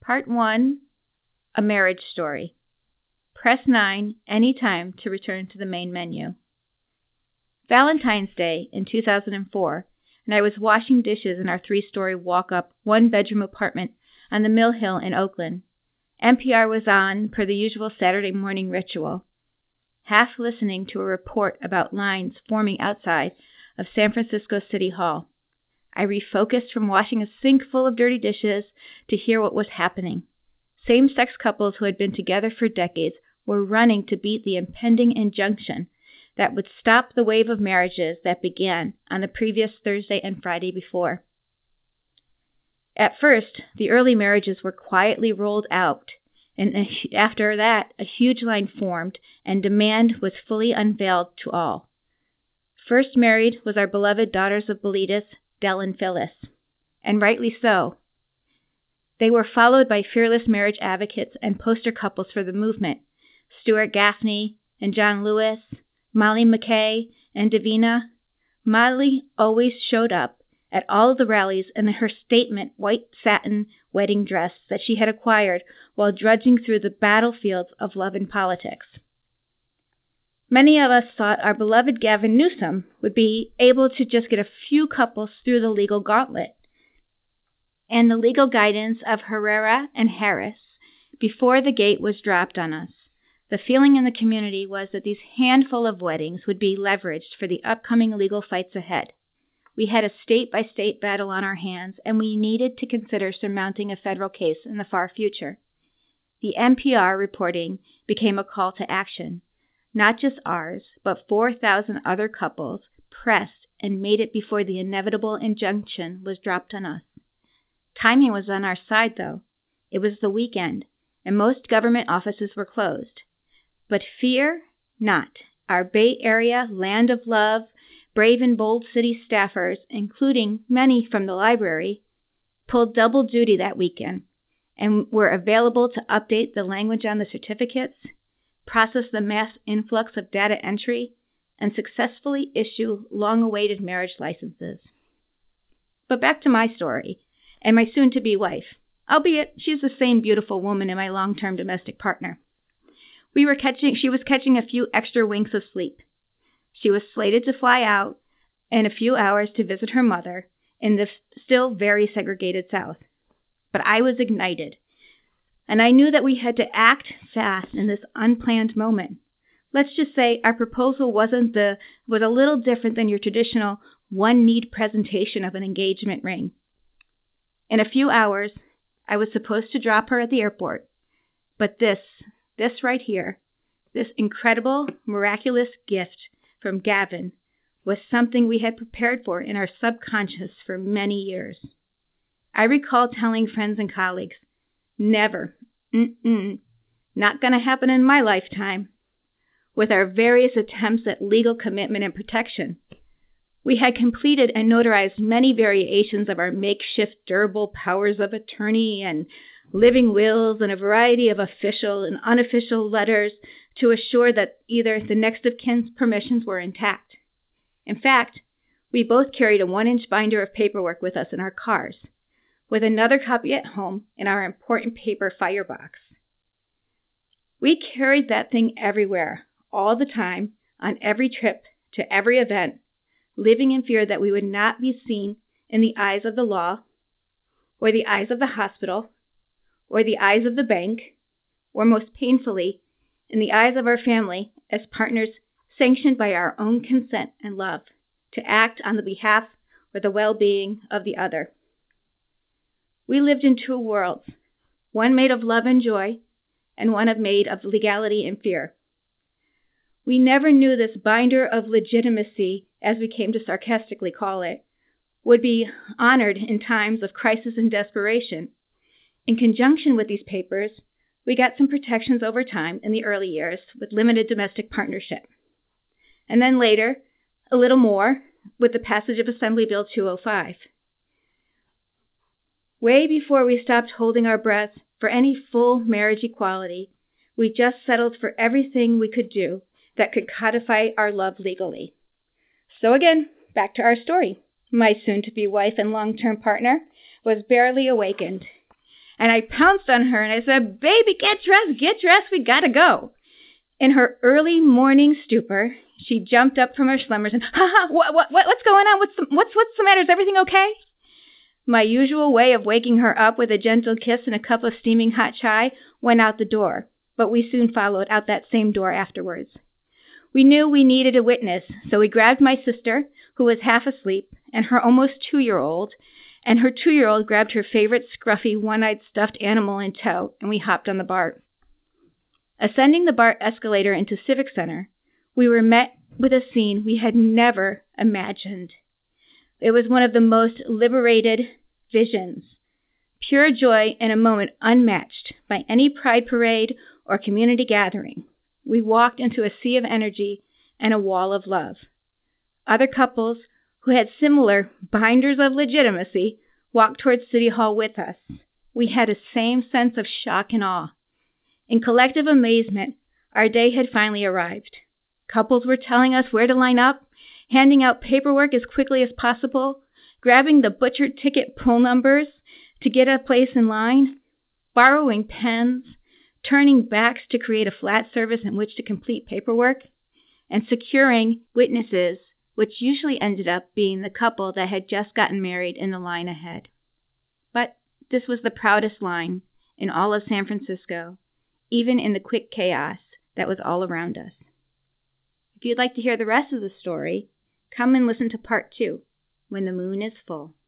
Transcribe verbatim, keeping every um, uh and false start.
Part one, A Marriage Story. Press nine anytime to return to the main menu. Valentine's Day in two thousand four, and I was washing dishes in our three-story walk-up, one-bedroom apartment on the Mill Hill in Oakland. N P R was on per the usual Saturday morning ritual, half listening to a report about lines forming outside of San Francisco City Hall. I refocused from washing a sink full of dirty dishes to hear what was happening. Same-sex couples who had been together for decades were running to beat the impending injunction that would stop the wave of marriages that began on the previous Thursday and Friday before. At first, the early marriages were quietly rolled out, and after that, a huge line formed, and demand was fully unveiled to all. First married was our beloved daughters of Bilitis, Del and Phyllis, and rightly so. They were followed by fearless marriage advocates and poster couples for the movement, Stuart Gaffney and John Lewis, Molly McKay and Davina. Molly always showed up at all of the rallies in her statement white satin wedding dress that she had acquired while drudging through the battlefields of love and politics. Many of us thought our beloved Gavin Newsom would be able to just get a few couples through the legal gauntlet and the legal guidance of Herrera and Harris before the gate was dropped on us. The feeling in the community was that these handful of weddings would be leveraged for the upcoming legal fights ahead. We had a state-by-state battle on our hands, and we needed to consider surmounting a federal case in the far future. The N P R reporting became a call to action. Not just ours, but four thousand other couples pressed and made it before the inevitable injunction was dropped on us. Timing was on our side, though. It was the weekend, and most government offices were closed. But fear not. Our Bay Area land of love, brave and bold city staffers, including many from the library, pulled double duty that weekend and were available to update the language on the certificates, process the mass influx of data entry, and successfully issue long-awaited marriage licenses. But back to my story and my soon-to-be wife, albeit she's the same beautiful woman in my long-term domestic partner. We were catching, she was catching a few extra winks of sleep. She was slated to fly out in a few hours to visit her mother in the still very segregated South. But I was ignited, and I knew that we had to act fast in this unplanned moment. Let's just say our proposal wasn't the was a little different than your traditional one-need presentation of an engagement ring. In a few hours, I was supposed to drop her at the airport, but this, this right here, this incredible, miraculous gift from Gavin was something we had prepared for in our subconscious for many years. I recall telling friends and colleagues, never, mm-mm, not going to happen in my lifetime. With our various attempts at legal commitment and protection, we had completed and notarized many variations of our makeshift durable powers of attorney and living wills and a variety of official and unofficial letters to assure that either the next of kin's permissions were intact. In fact, we both carried a one-inch binder of paperwork with us in our cars, with another copy at home in our important paper firebox. We carried that thing everywhere, all the time, on every trip, to every event, living in fear that we would not be seen in the eyes of the law, or the eyes of the hospital, or the eyes of the bank, or most painfully, in the eyes of our family as partners sanctioned by our own consent and love to act on the behalf or the well-being of the other. We lived in two worlds, one made of love and joy, and one of made of legality and fear. We never knew this binder of legitimacy, as we came to sarcastically call it, would be honored in times of crisis and desperation. In conjunction with these papers, we got some protections over time in the early years with limited domestic partnership. And then later, a little more with the passage of Assembly Bill two oh five. Way before we stopped holding our breath for any full marriage equality, we just settled for everything we could do that could codify our love legally. So again, back to our story. My soon-to-be wife and long-term partner was barely awakened, and I pounced on her and I said, "Baby, get dressed, get dressed, we gotta go." In her early morning stupor, she jumped up from her slumbers and, "Ha ha, what, what, what's going on? What's the, what's, what's the matter? Is everything okay?" My usual way of waking her up with a gentle kiss and a cup of steaming hot chai went out the door, but we soon followed out that same door afterwards. We knew we needed a witness, so we grabbed my sister, who was half asleep, and her almost two-year-old, and her two-year-old grabbed her favorite scruffy, one-eyed stuffed animal in tow, and we hopped on the BART. Ascending the BART escalator into Civic Center, we were met with a scene we had never imagined. It was one of the most liberated visions, pure joy in a moment unmatched by any pride parade or community gathering. We walked into a sea of energy and a wall of love. Other couples who had similar binders of legitimacy walked towards City Hall with us. We had a same sense of shock and awe. In collective amazement, our day had finally arrived. Couples were telling us where to line up, handing out paperwork as quickly as possible, grabbing the butchered ticket pull numbers to get a place in line, borrowing pens, turning backs to create a flat surface in which to complete paperwork, and securing witnesses, which usually ended up being the couple that had just gotten married in the line ahead. But this was the proudest line in all of San Francisco, even in the quick chaos that was all around us. If you'd like to hear the rest of the story, come and listen to part two, When the Moon is Full.